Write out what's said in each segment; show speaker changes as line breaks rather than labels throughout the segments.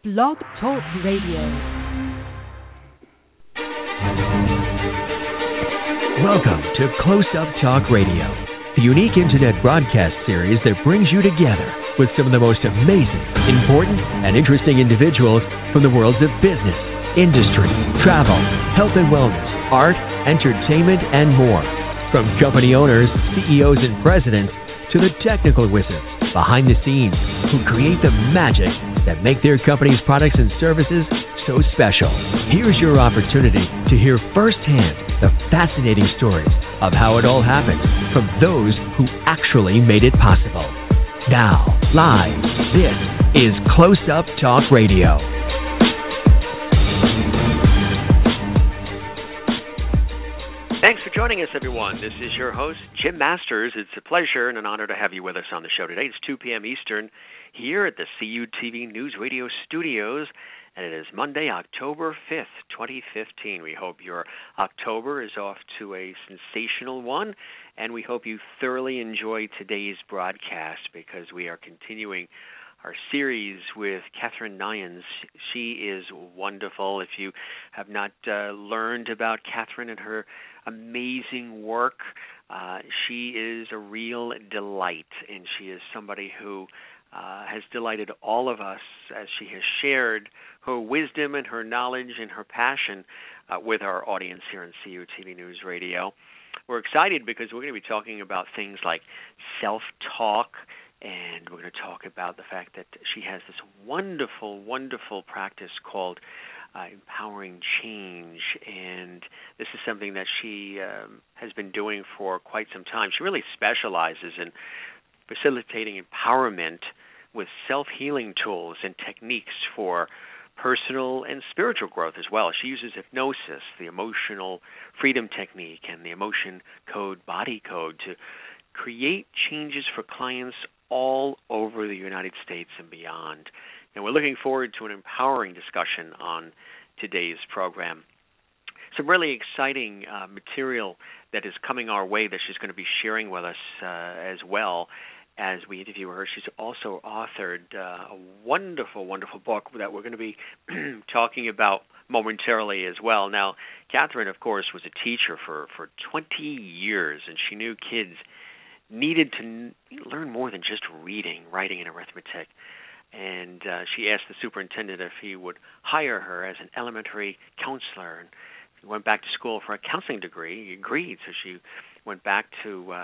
Blog Talk Radio.
Welcome to Close Up Talk Radio, the unique internet broadcast series that brings you together with some of the most amazing, important, and interesting individuals from the worlds of business, industry, travel, health and wellness, art, entertainment, and more. From company owners, CEOs, and presidents to the technical wizards behind the scenes who create the magic that make their company's products and services so special. Here's your opportunity to hear firsthand the fascinating stories of how it all happened from those who actually made it possible. Now, live, this is Close Up Talk Radio.
Thanks for joining us, everyone. This is your host, Jim Masters. It's a pleasure and an honor to have you with us on the show today. It's 2 p.m. Eastern here at the CUTV News Radio studios, and it is Monday, October 5th, 2015. We hope your October is off to a sensational one, and we hope you thoroughly enjoy today's broadcast because we are continuing our series with Catherine Nyans. She is wonderful. If you have not learned about Catherine and her amazing work, she is a real delight, and she is somebody who has delighted all of us as she has shared her wisdom and her knowledge and her passion with our audience here in CUTV News Radio. We're excited because we're going to be talking about things like self-talk, and we're going to talk about the fact that she has this wonderful, wonderful practice called Empowering Change, and this is something that she has been doing for quite some time. She really specializes in facilitating empowerment with self-healing tools and techniques for personal and spiritual growth as well. She uses hypnosis, the emotional freedom technique, and the emotion code, body code, to create changes for clients all over the United States and beyond. And we're looking forward to an empowering discussion on today's program. Some really exciting material that is coming our way that she's going to be sharing with us as well as we interview her. She's also authored a wonderful, wonderful book that we're going to be talking about momentarily as well. Now, Catherine, of course, was a teacher for 20 years, and she knew kids needed to learn more than just reading, writing, and arithmetic. And she asked the superintendent if he would hire her as an elementary counselor. And she went back to school for a counseling degree. He agreed, so she went back to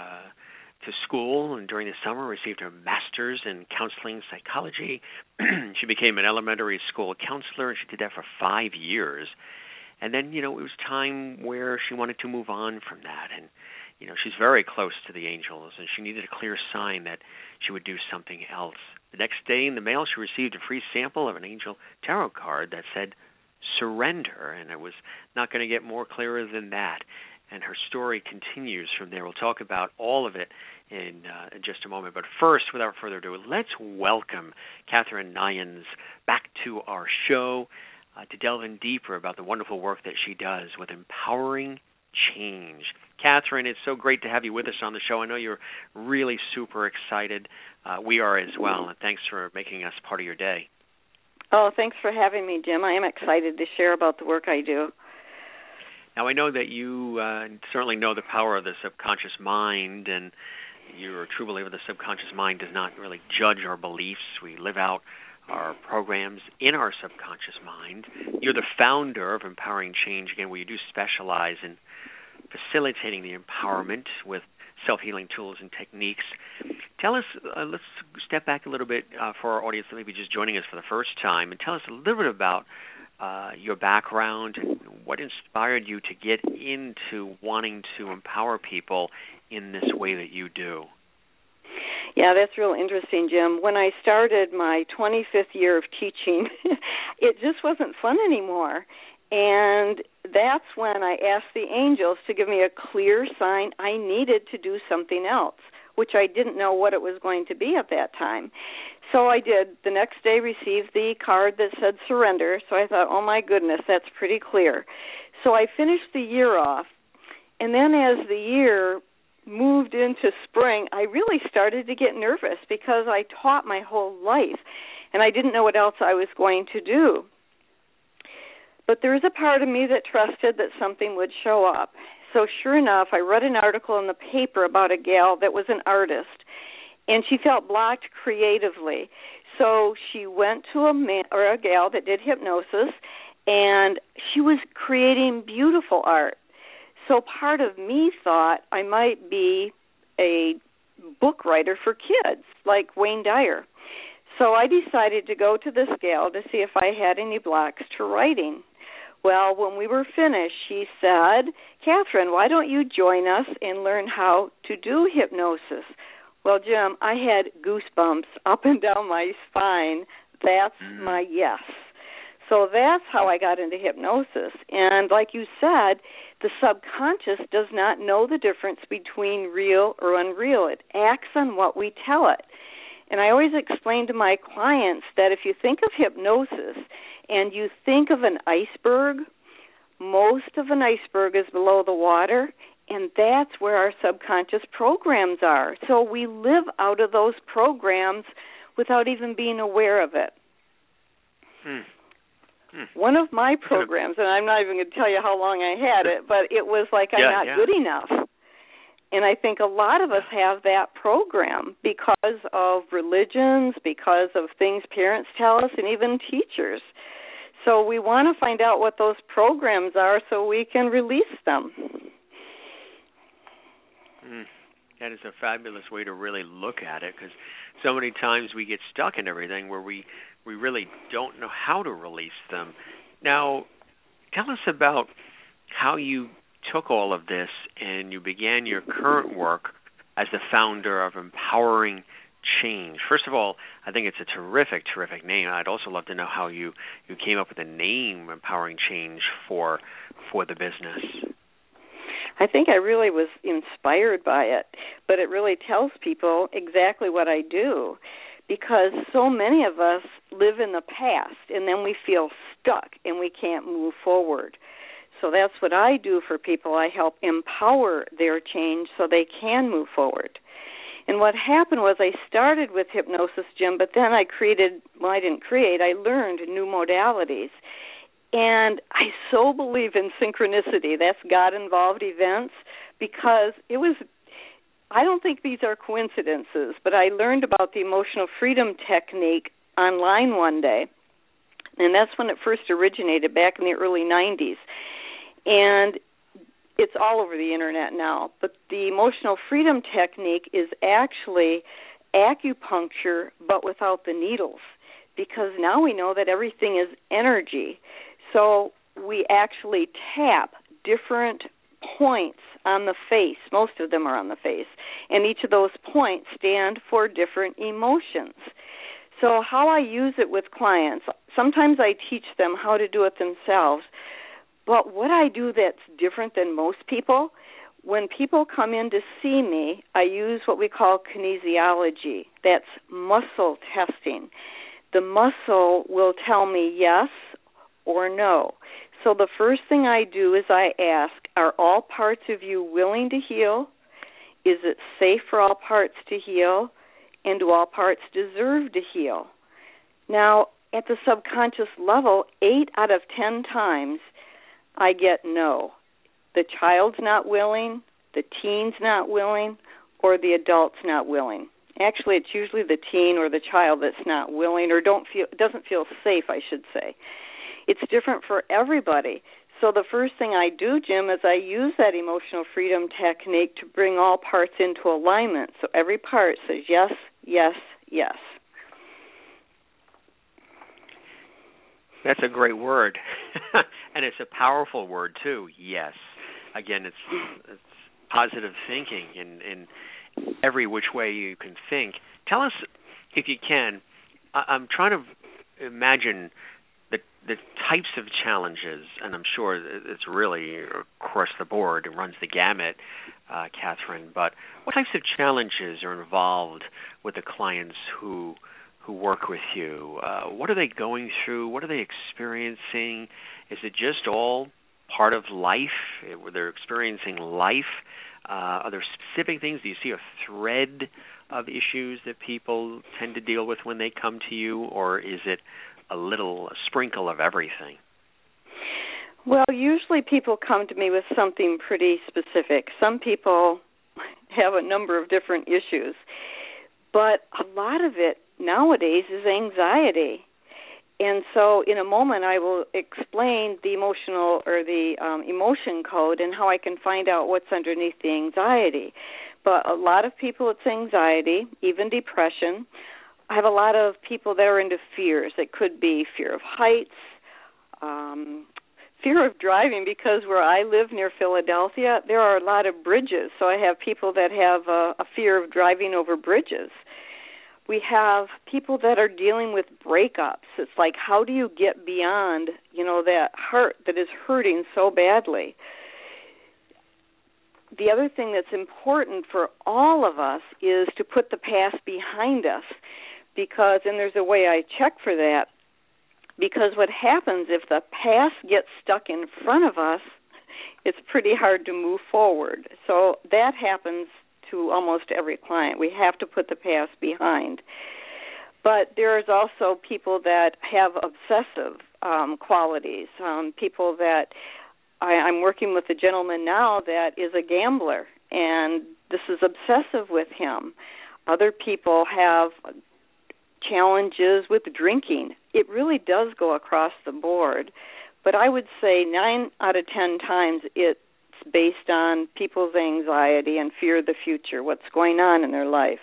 school, and during the summer received her master's in counseling psychology. She became an elementary school counselor, and she did that for 5 years. And then, it was time where she wanted to move on from that. And, she's very close to the angels, and she needed a clear sign that she would do something else. The next day in the mail, she received a free sample of an angel tarot card that said, surrender, and it was not going to get more clearer than that. And her story continues from there. We'll talk about all of it in just a moment. But first, without further ado, let's welcome Catherine Nyans back to our show to delve in deeper about the wonderful work that she does with Empowering Change. Catherine, it's so great to have you with us on the show. I know you're really super excited. We are as well, and thanks for making us part of your day.
Oh, thanks for having me, Jim. I am excited to share about the work I do.
Now, I know that you certainly know the power of the subconscious mind, and you're a true believer the subconscious mind does not really judge our beliefs. We live out our programs in our subconscious mind. You're the founder of Empowering Change, again, where you do specialize in facilitating the empowerment with self-healing tools and techniques. Tell us, let's step back a little bit for our audience that may be just joining us for the first time, and tell us a little bit about your background and what inspired you to get into wanting to empower people in this way that you do.
Yeah, that's real interesting, Jim. When I started my 25th year of teaching, it just wasn't fun anymore. And that's when I asked the angels to give me a clear sign I needed to do something else, which I didn't know what it was going to be at that time. So I did. The next day received the card that said surrender, so I thought, oh my goodness, that's pretty clear. So I finished the year off, and then as the year moved into spring, I really started to get nervous because I taught my whole life. and I didn't know what else I was going to do. But there was a part of me that trusted that something would show up. So sure enough, I read an article in the paper about a gal that was an artist, and she felt blocked creatively. So she went to a gal that did hypnosis, and she was creating beautiful art. So part of me thought I might be a book writer for kids, like Wayne Dyer. So I decided to go to this gal to see if I had any blocks to writing. Well, when we were finished, she said, Catherine, why don't you join us and learn how to do hypnosis? Well, Jim, I had goosebumps up and down my spine. That's my yes. So that's how I got into hypnosis. And like you said, the subconscious does not know the difference between real or unreal. It acts on what we tell it. And I always explain to my clients that if you think of hypnosis and you think of an iceberg, most of an iceberg is below the water, and that's where our subconscious programs are. So we live out of those programs without even being aware of it. One of my programs, and I'm not even going to tell you how long I had it, but it was like I'm not good enough. And I think a lot of us have that program because of religions, because of things parents tell us, and even teachers. So we want to find out what those programs are so we can release them.
That is a fabulous way to really look at it, because so many times we get stuck in everything where we really don't know how to release them. Now, tell us about how you took all of this and you began your current work as the founder of Empowering Change. First of all, I think it's a terrific, terrific name. I'd also love to know how you came up with the name Empowering Change for the business.
I think I really was inspired by it, but it really tells people exactly what I do, because so many of us live in the past and then we feel stuck and we can't move forward. So that's what I do for people. I help empower their change so they can move forward. And what happened was I started with hypnosis, Jim, but then I learned new modalities. And I so believe in synchronicity. That's God-involved events, because I don't think these are coincidences, but I learned about the emotional freedom technique online one day, and that's when it first originated back in the early 90s. And it's all over the internet now, but the emotional freedom technique is actually acupuncture, but without the needles, because now we know that everything is energy. So we actually tap different points on the face. Most of them are on the face. And each of those points stand for different emotions. So how I use it with clients, sometimes I teach them how to do it themselves. But what I do that's different than most people, when people come in to see me, I use what we call kinesiology. That's muscle testing. The muscle will tell me yes or no. So the first thing I do is I ask, are all parts of you willing to heal? Is it safe for all parts to heal? And do all parts deserve to heal? Now, at the subconscious level, 8 out of 10 times, I get no. The child's not willing, the teen's not willing, or the adult's not willing. Actually, it's usually the teen or the child that's not willing or doesn't feel safe, I should say. It's different for everybody. So the first thing I do, Jim, is I use that emotional freedom technique to bring all parts into alignment. So every part says yes, yes, yes.
That's a great word. And it's a powerful word, too, yes. Again, it's positive thinking in every which way you can think. Tell us, if you can, I'm trying to imagine the types of challenges, and I'm sure it's really across the board, it runs the gamut, Catherine, but what types of challenges are involved with the clients who work with you? What are they going through? What are they experiencing? Is it just all part of life? They're experiencing life? Are there specific things? Do you see a thread of issues that people tend to deal with when they come to you, or is it a sprinkle of everything?
Well, usually people come to me with something pretty specific. Some people have a number of different issues, but a lot of it nowadays is anxiety. And so in a moment I will explain the emotional or the emotion code and how I can find out what's underneath the anxiety. But a lot of people, it's anxiety, even depression. I have a lot of people that are into fears. It could be fear of heights, fear of driving, because where I live near Philadelphia, there are a lot of bridges. So I have people that have a fear of driving over bridges. We have people that are dealing with breakups. It's like, how do you get beyond, that heart that is hurting so badly? The other thing that's important for all of us is to put the past behind us, because, and there's a way I check for that, because what happens if the past gets stuck in front of us, it's pretty hard to move forward. So that happens to almost every client. We have to put the past behind. But there's also people that have obsessive qualities, people that I'm working with a gentleman now that is a gambler, and this is obsessive with him. Other people have challenges with drinking. It really does go across the board. But I would say 9 out of 10 times it's based on people's anxiety and fear of the future, what's going on in their life.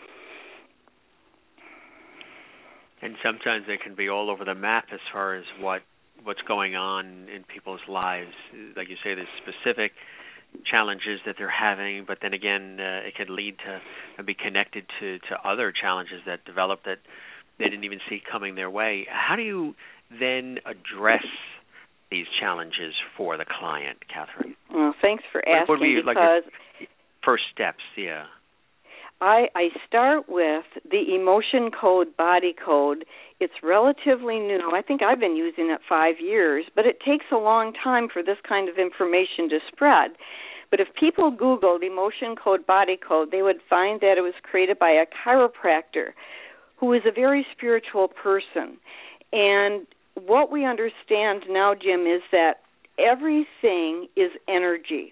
And sometimes they can be all over the map as far as what's going on in people's lives. Like you say, there's specific challenges that they're having, but then again, it could lead to and be connected to other challenges that develop that they didn't even see coming their way. How do you then address these challenges for the client, Catherine?
Well, thanks for asking.
What would be like your first steps? Yeah.
I start with the emotion code, body code. It's relatively new. I think I've been using it 5 years, but it takes a long time for this kind of information to spread. But if people Googled emotion code, body code, they would find that it was created by a chiropractor who is a very spiritual person. And what we understand now, Jim, is that everything is energy.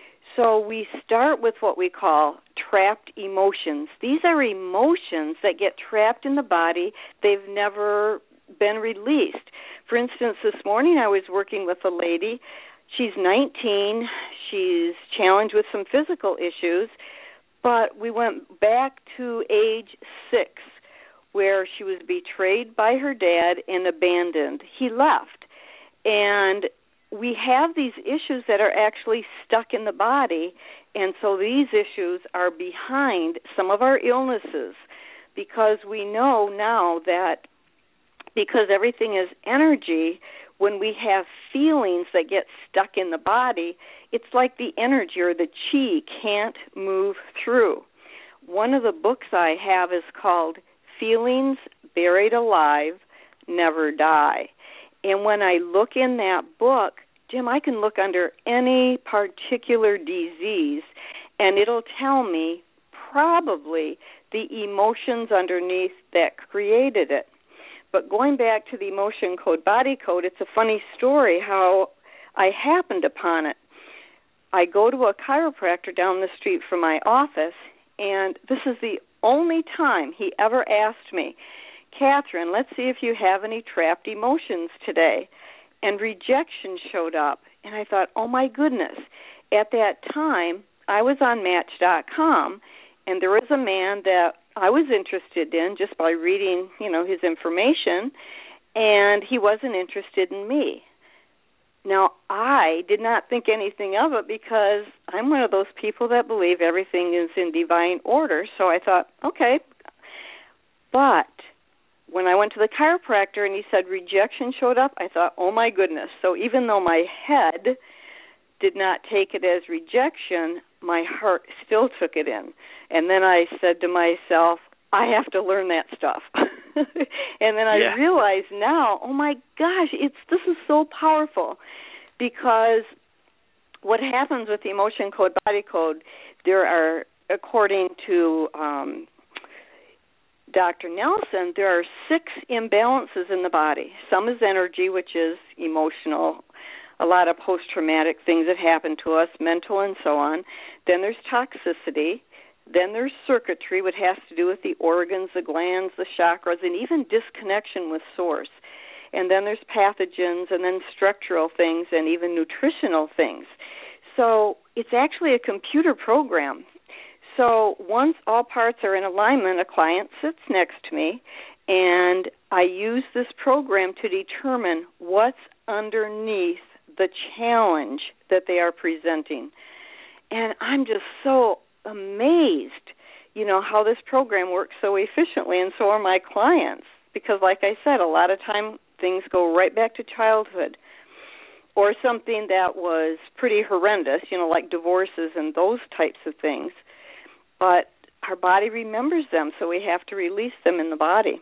So we start with what we call trapped emotions. These are emotions that get trapped in the body. They've never been released. For instance, this morning I was working with a lady. She's 19. She's challenged with some physical issues, but we went back to age 6, where she was betrayed by her dad and abandoned. He left. And we have these issues that are actually stuck in the body, and so these issues are behind some of our illnesses, because we know now that because everything is energy, when we have feelings that get stuck in the body, it's like the energy or the chi can't move through. One of the books I have is called Feelings Buried Alive, Never Die. And when I look in that book, Jim, I can look under any particular disease, and it'll tell me probably the emotions underneath that created it. But going back to the emotion code, body code, it's a funny story how I happened upon it. I go to a chiropractor down the street from my office, and this is the only time he ever asked me, Catherine, let's see if you have any trapped emotions today. And rejection showed up, and I thought, oh my goodness. At that time, I was on Match.com, and there was a man that I was interested in just by reading, his information, and he wasn't interested in me. Now, I did not think anything of it because I'm one of those people that believe everything is in divine order, so I thought, okay. But when I went to the chiropractor and he said rejection showed up, I thought, oh my goodness. So even though my head did not take it as rejection, my heart still took it in. And then I said to myself, I have to learn that stuff. And then I realized now, oh my gosh, this is so powerful, because what happens with the emotion code, body code, there are, according to Dr. Nelson, there are 6 imbalances in the body. Some is energy, which is emotional, a lot of post-traumatic things that happen to us, mental and so on. Then there's toxicity. Then there's circuitry, which has to do with the organs, the glands, the chakras, and even disconnection with source. And then there's pathogens, and then structural things, and even nutritional things. So it's actually a computer program. So once all parts are in alignment, a client sits next to me, and I use this program to determine what's underneath the challenge that they are presenting. And I'm just so amazed, how this program works so efficiently, and so are my clients. Because like I said, a lot of time things go right back to childhood or something that was pretty horrendous, like divorces and those types of things. But our body remembers them, so we have to release them in the body.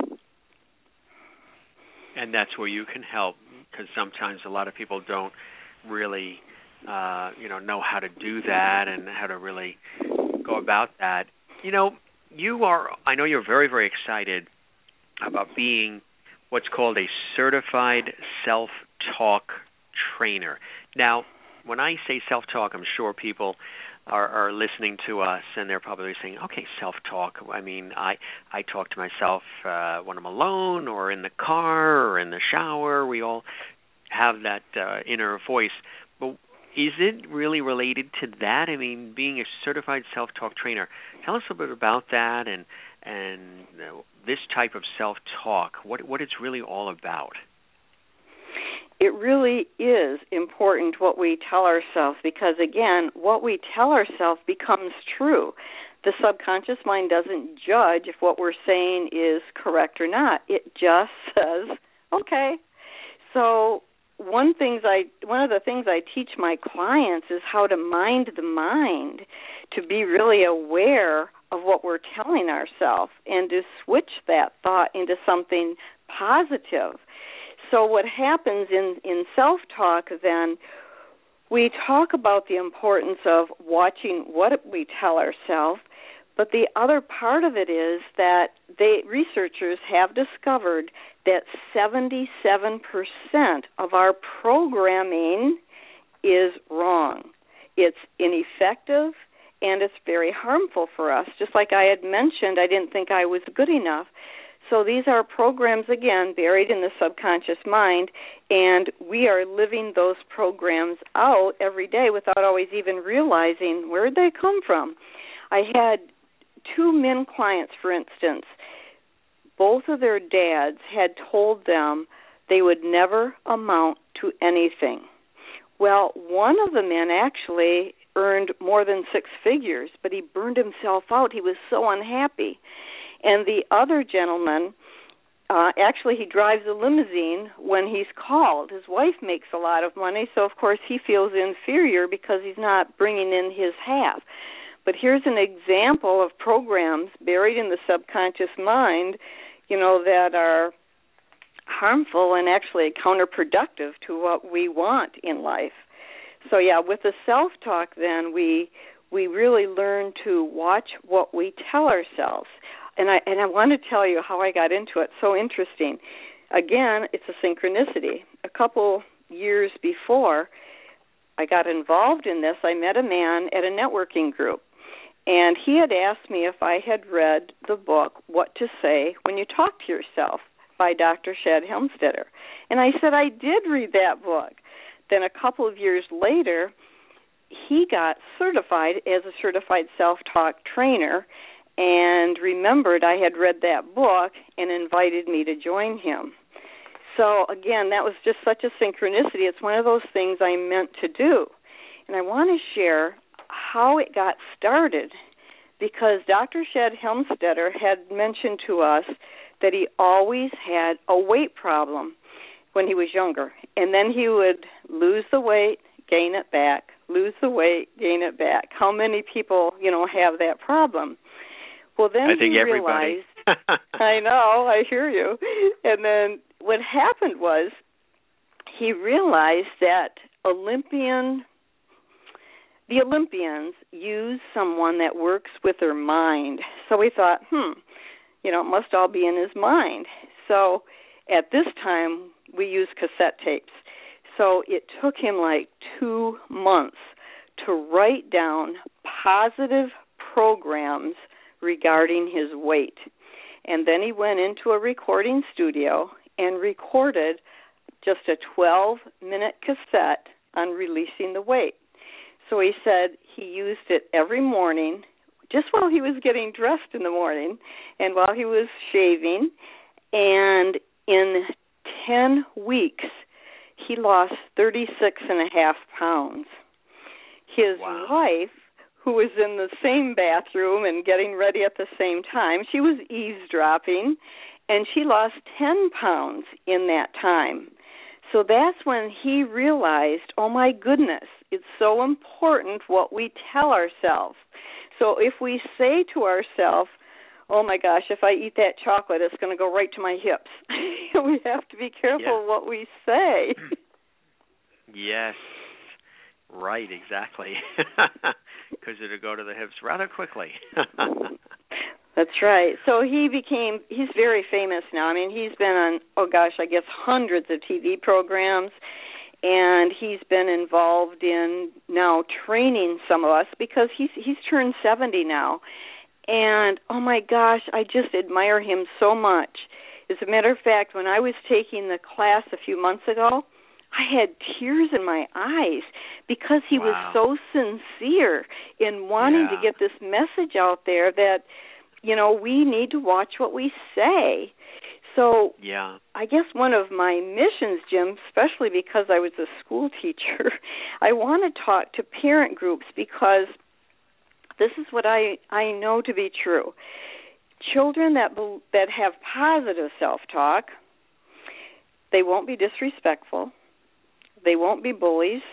And that's where you can help, because sometimes a lot of people don't really, know how to do that and how to really go about that. I know you're very, very excited about being what's called a certified self-talk trainer. Now, when I say self-talk, I'm sure people are listening to us, and they're probably saying, okay, self-talk. I mean, I talk to myself when I'm alone or in the car or in the shower. We all have that inner voice. But is it really related to that? I mean, being a certified self-talk trainer, tell us a bit about that and this type of self-talk, what it's really all about.
It really is important what we tell ourselves because, again, what we tell ourselves becomes true. The subconscious mind doesn't judge if what we're saying is correct or not. It just says, okay. So one of the things I teach my clients is how to mind the mind, to be really aware of what we're telling ourselves and to switch that thought into something positive. So what happens in self-talk then, we talk about the importance of watching what we tell ourselves, but the other part of it is that researchers have discovered that 77% of our programming is wrong. It's ineffective, and it's very harmful for us. Just like I had mentioned, I didn't think I was good enough. So these are programs, again, buried in the subconscious mind, and we are living those programs out every day without always even realizing where did they come from. I had 2 men clients, for instance. Both of their dads had told them they would never amount to anything. Well, one of the men actually earned more than 6 figures, but he burned himself out. He was so unhappy. And the other gentleman, actually he drives a limousine when he's called. His wife makes a lot of money, so of course he feels inferior because he's not bringing in his half. But here's an example of programs buried in the subconscious mind, that are harmful and actually counterproductive to what we want in life. So yeah, with the self-talk then, we really learn to watch what we tell ourselves. And I want to tell you how I got into it. So interesting. Again, it's a synchronicity. A couple years before I got involved in this, I met a man at a networking group. And he had asked me if I had read the book, What to Say When You Talk to Yourself, by Dr. Shad Helmstetter. And I said, I did read that book. Then a couple of years later, he got certified as a certified self-talk trainer and remembered I had read that book and invited me to join him. So, again, that was just such a synchronicity. It's one of those things I meant to do. And I want to share how it got started because Dr. Shad Helmstetter had mentioned to us that he always had a weight problem when he was younger. And then he would lose the weight, gain it back, lose the weight, gain it back. How many people, have that problem? Well, then
I think
he
everybody.
realized, I know, I hear you. And then what happened was he realized that the Olympians use someone that works with their mind. So we thought, It must all be in his mind. So at this time, we used cassette tapes. So it took him like 2 months to write down positive programs regarding his weight. And then he went into a recording studio and recorded just a 12-minute cassette on releasing the weight. So he said he used it every morning, just while he was getting dressed in the morning and while he was shaving. And in 10 weeks, he lost 36.5 pounds. His wife, who was in the same bathroom and getting ready at the same time, she was eavesdropping, and she lost 10 pounds in that time. So that's when he realized, oh my goodness, it's so important what we tell ourselves. So if we say to ourselves, oh my gosh, if I eat that chocolate, it's going to go right to my hips. We have to be careful what we say.
Yes, right, exactly. Because it'll go to the hips rather quickly.
That's right. So he's very famous now. I mean, he's been on, I guess hundreds of TV programs, and he's been involved in now training some of us because he's turned 70 now. And, oh my gosh, I just admire him so much. As a matter of fact, when I was taking the class a few months ago, I had tears in my eyes because he was so sincere in wanting to get this message out there that, we need to watch what we say. So I guess one of my missions, Jim, especially because I was a school teacher, I want to talk to parent groups because this is what I know to be true. Children that have positive self-talk, they won't be disrespectful. They won't be bullies.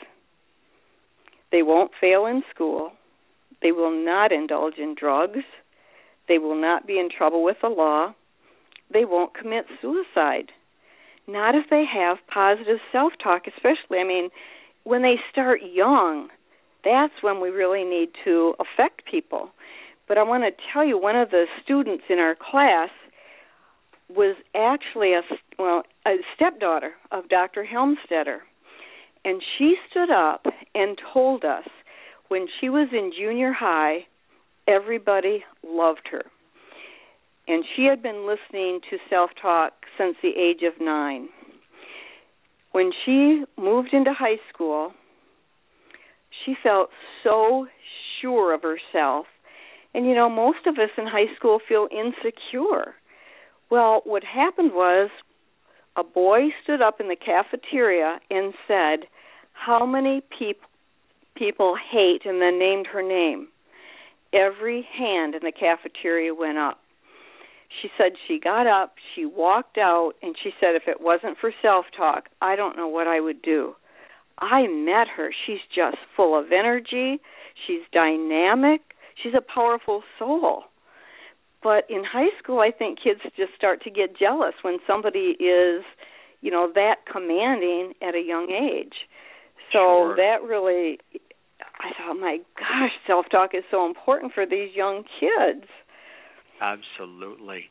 They won't fail in school. They will not indulge in drugs. They will not be in trouble with the law. They won't commit suicide. Not if they have positive self-talk, especially, when they start young. That's when we really need to affect people. But I want to tell you, one of the students in our class was actually a stepdaughter of Dr. Helmstetter. And she stood up and told us when she was in junior high, everybody loved her. And she had been listening to self-talk since the age of 9. When she moved into high school, she felt so sure of herself. And, most of us in high school feel insecure. Well, what happened was a boy stood up in the cafeteria and said, how many people hate, and then named her name. Every hand in the cafeteria went up. She said she got up, she walked out, and she said if it wasn't for self-talk, I don't know what I would do. I met her. She's just full of energy. She's dynamic. She's a powerful soul. But in high school, I think kids just start to get jealous when somebody is, that commanding at a young age. So that really, I thought, my gosh, self-talk is so important for these young kids.
Absolutely.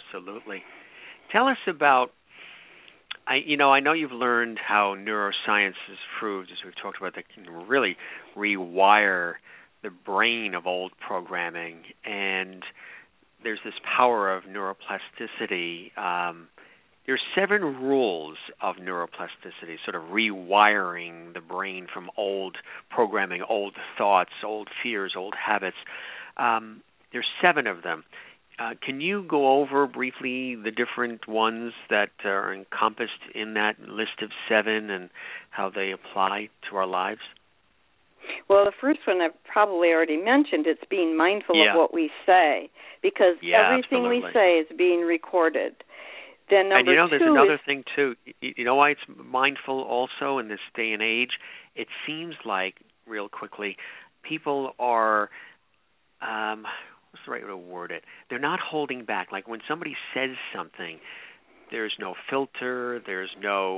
Tell us about, I know you've learned how neuroscience has proved, as we've talked about, that can really rewire the brain of old programming, and there's this power of neuroplasticity. There's 7 rules of neuroplasticity, sort of rewiring the brain from old programming, old thoughts, old fears, old habits. There's 7 of them. Can you go over briefly the different ones that are encompassed in that list of 7 and how they apply to our lives?
Well, the first one I've probably already mentioned. It's being mindful of what we say, because everything we say is being recorded. Then number 2
there's another thing, too. You know why it's mindful also in this day and age? It seems like, real quickly, people are, what's the right way to word it? They're not holding back. Like when somebody says something, there's no filter, there's no,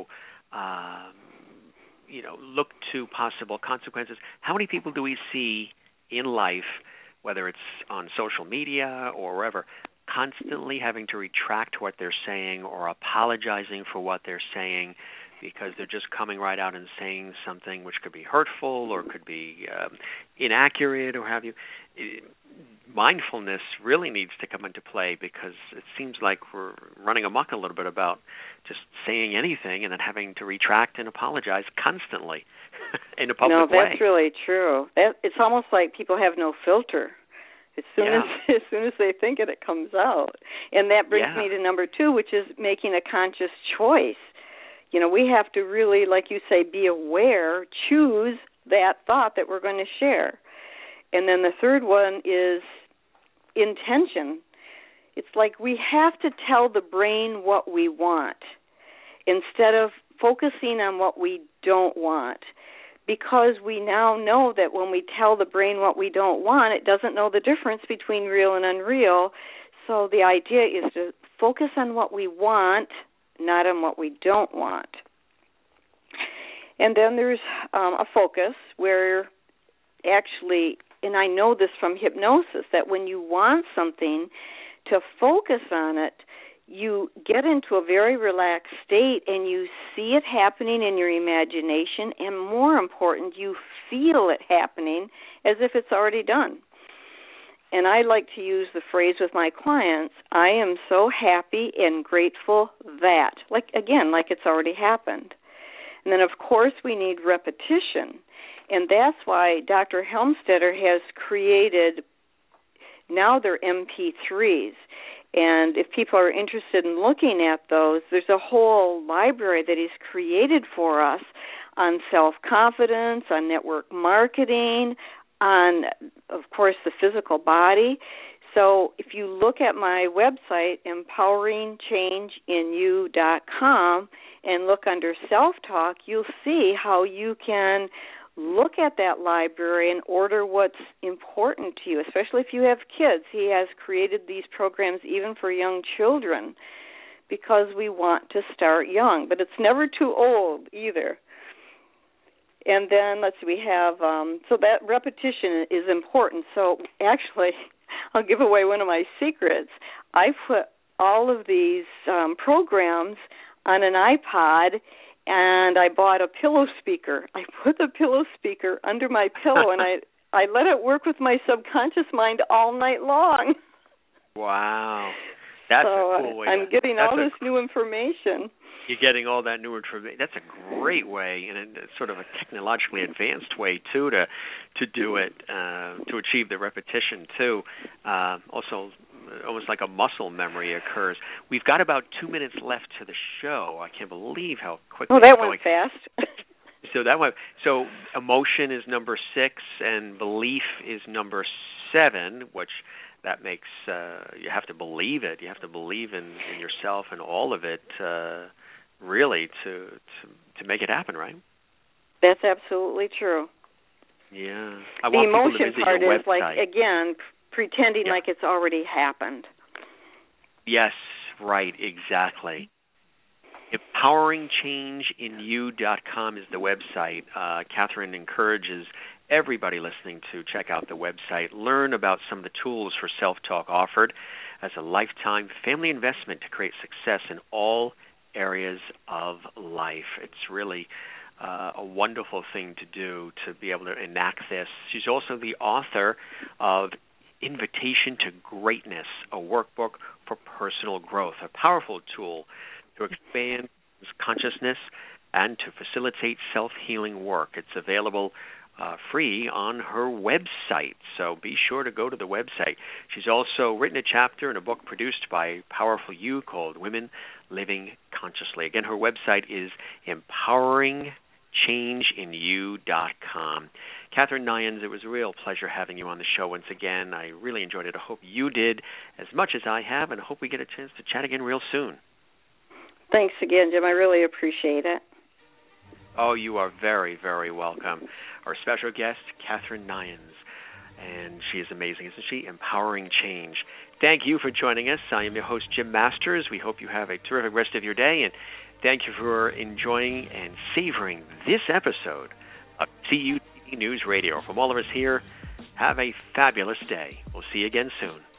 look to possible consequences. How many people do we see in life, whether it's on social media or wherever, constantly having to retract what they're saying or apologizing for what they're saying because they're just coming right out and saying something which could be hurtful or could be inaccurate or have you. Mindfulness really needs to come into play because it seems like we're running amok a little bit about just saying anything and then having to retract and apologize constantly in a public way.
No, that's really true. It's almost like people have no filter. As soon as they think it comes out. And that brings me to number 2, which is making a conscious choice. You know, we have to really, like you say, be aware, choose that thought that we're going to share. And then the third one is intention. It's like we have to tell the brain what we want instead of focusing on what we don't want. Because we now know that when we tell the brain what we don't want, it doesn't know the difference between real and unreal. So the idea is to focus on what we want, not on what we don't want. And then there's a focus where actually, and I know this from hypnosis, that when you want something, to focus on it, you get into a very relaxed state and you see it happening in your imagination, and more important, you feel it happening as if it's already done. And I like to use the phrase with my clients, I am so happy and grateful that, like it's already happened. And then, of course, we need repetition. And that's why Dr. Helmstetter has created, now they're MP3s. And if people are interested in looking at those, there's a whole library that he's created for us on self-confidence, on network marketing, on, of course, the physical body. So if you look at my website, empoweringchangeinyou.com, and look under self-talk, you'll see how you can look at that library and order what's important to you, especially if you have kids. He has created these programs even for young children because we want to start young, but it's never too old either. And then, let's see, we have, so that repetition is important. So actually, I'll give away one of my secrets. I put all of these programs on an iPod, and I bought a pillow speaker. I put the pillow speaker under my pillow, and I let it work with my subconscious mind all night long.
Wow. That's a cool way.
I'm getting all this new information.
You're getting all that new information. That's a great way, and it's sort of a technologically advanced way, too, to do it, to achieve the repetition, too. Also, almost like a muscle memory occurs. We've got about 2 minutes left to the show. I can't believe how quickly
it's going. Went fast.
So emotion is number 6, and belief is number 7, which that makes you have to believe it. You have to believe in yourself and all of it, really, to make it happen, right?
That's absolutely true.
Yeah.
The emotion part is like, again, pretending like it's already happened.
Yes, right, exactly. EmpoweringChangeInYou.com is the website. Catherine encourages everybody listening to check out the website, learn about some of the tools for self-talk offered as a lifetime family investment to create success in all areas of life. It's really a wonderful thing to do, to be able to enact this. She's also the author of Invitation to Greatness, a workbook for personal growth, a powerful tool to expand consciousness and to facilitate self-healing work. It's available free on her website, so be sure to go to the website. She's also written a chapter in a book produced by Powerful You called Women Living Consciously. Again, her website is EmpoweringChangeInYou.com. Catherine Nyans, it was a real pleasure having you on the show once again. I really enjoyed it. I hope you did as much as I have, and I hope we get a chance to chat again real soon.
Thanks again, Jim. I really appreciate it.
Oh, you are very, very welcome. Our special guest, Catherine Nyans, and she is amazing, isn't she? Empowering Change. Thank you for joining us. I am your host, Jim Masters. We hope you have a terrific rest of your day, and thank you for enjoying and savoring this episode of CUTV News Radio. From all of us here, have a fabulous day. We'll see you again soon.